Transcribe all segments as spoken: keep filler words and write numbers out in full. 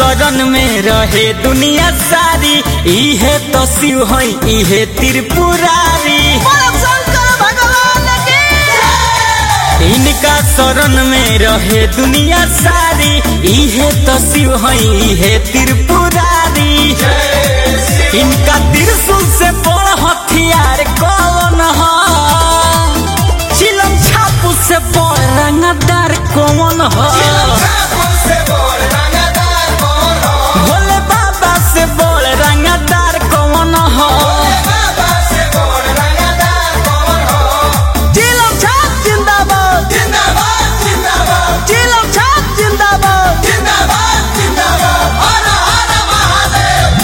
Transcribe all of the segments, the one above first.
शरण में रहे दुनिया सारी, इहे तो शिव है इहे त्रिपुरारी। इनका शरण में रहे दुनिया सारी, इहे तो शिव है इहे त्रिपुरारी। इनका त्रिशूल से बड़ हथियार कौन है? चिलम छापू से बड़ रंगदार कौन है? भोले बाबा से बड़ रंगदार कौन है? चिलम छाप जिंदाबाद जिंदाबाद जिंदाबाद, चिलम छाप जिंदाबाद जिंदाबाद जिंदाबाद। हर हर महादेव।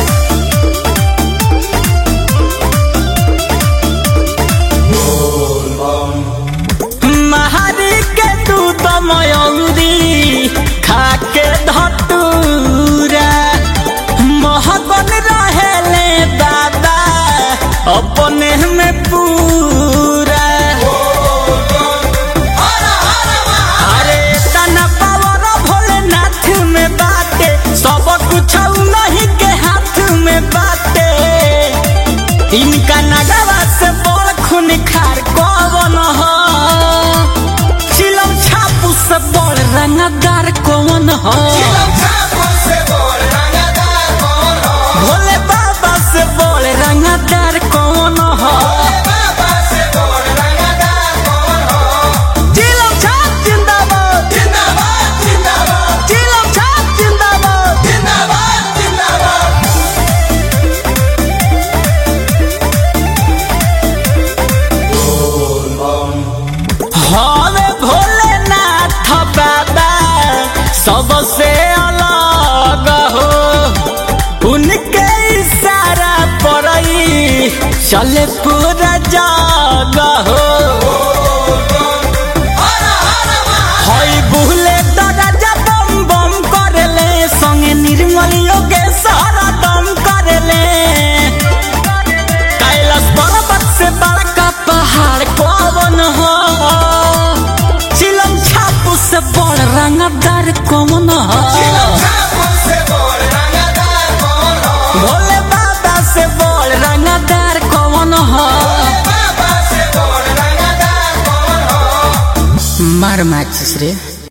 महारी के दूध मयूरी खाके धतूरा, महगन रहेले दादा अपने में पूरा। अरे तना पावर भोलेनाथ में बाटे, सब कुछ नहीं के हाथ में बाटे। इनका नगवा से बड़ खून खार कौन हो? चिलम छापू से बड़ रंगदार कौन हो? भोले बाबा से बड़ रंगदार कौन हो? चिलम छाप जिंदाबाद जिंदाबाद जिंदाबाद, चिलम छाप जिंदाबाद जिंदाबाद जिंदाबाद। हवे भोलेनाथ बाबा सबसे अलग हो, उनके इशारा पर ही चले पूरा जग हो। हई बुहले दराजा बम बम करेले, संगे निर्मल योगेश हरदम करेले। कैलाश पर्वत से बड़का पहाड़ कौन हो? चिलम छापू से बड़ रंगदार कौन हो? भोले बाबा से बड़ रंगदार कौन हो? मार माचिस रे।